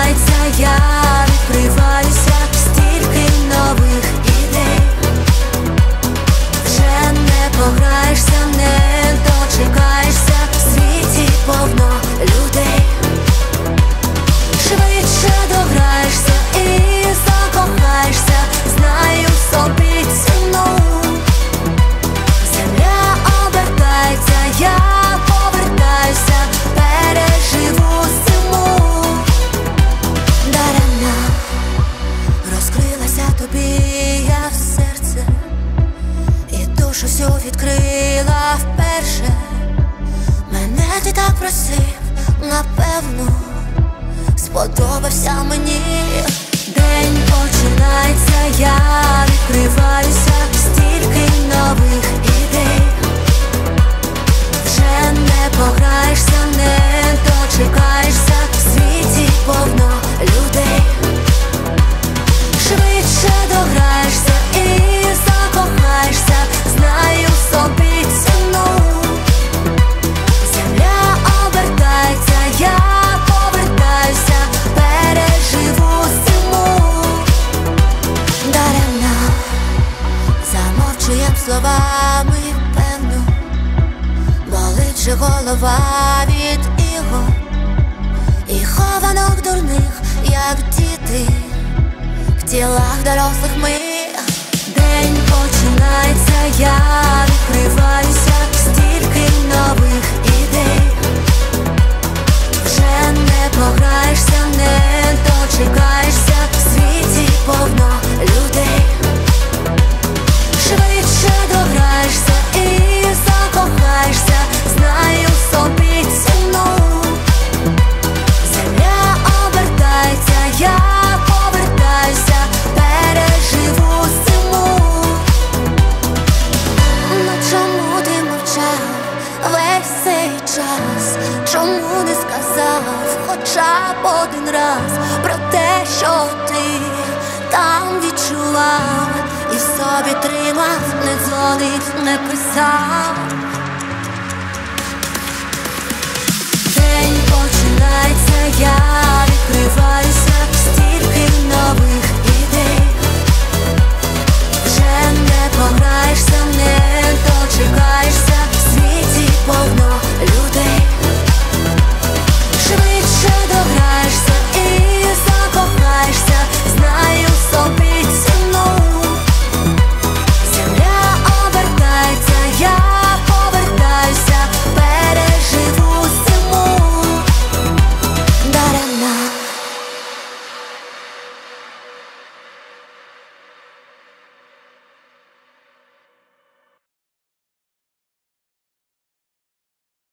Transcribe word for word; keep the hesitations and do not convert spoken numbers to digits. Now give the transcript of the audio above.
починається, я відкриваюся, стільки нових ідей. Вже не пограєшся, не дочекаєшся, в світі повно людей. Швидше дограєшся і закохаєшся, знаю собі ціну. Земля обертається, я повертаюся, переживу зиму. Даремно розкрилася тобі я в серце, і душу всю відкрила вперше. Мене ти так просив, напевно, сподобався мені. День починається, я відкриваюся, стільки нових ідей. Вже не пограєшся, не дочекаєшся, в світі повно людей. Швидше дограєшся і закохаєшся, знаю собі ціну. Земля обертається, я повертаюся, переживу зиму. Даремно замовчуєм словами, певно, болить же голова від ігор і хованок дурних, як діти, в тілах дорослих ми. День починається, я відкриваюся, стільки нових ідей. Вже не пограєшся, не дочекаєшся, в світі повно людей. Швидше дограєшся і закохаєшся, знаю собі ціну. Земля обертається, я повертаюся, переживу зиму. Ну чому ти мовчав весь цей час? Чому не сказав хоча б один раз про те, що ти там відчував, і в собі тримав, не дзвонив, не писав? День починається, я відкриваюся, стільки нових ідей. Вже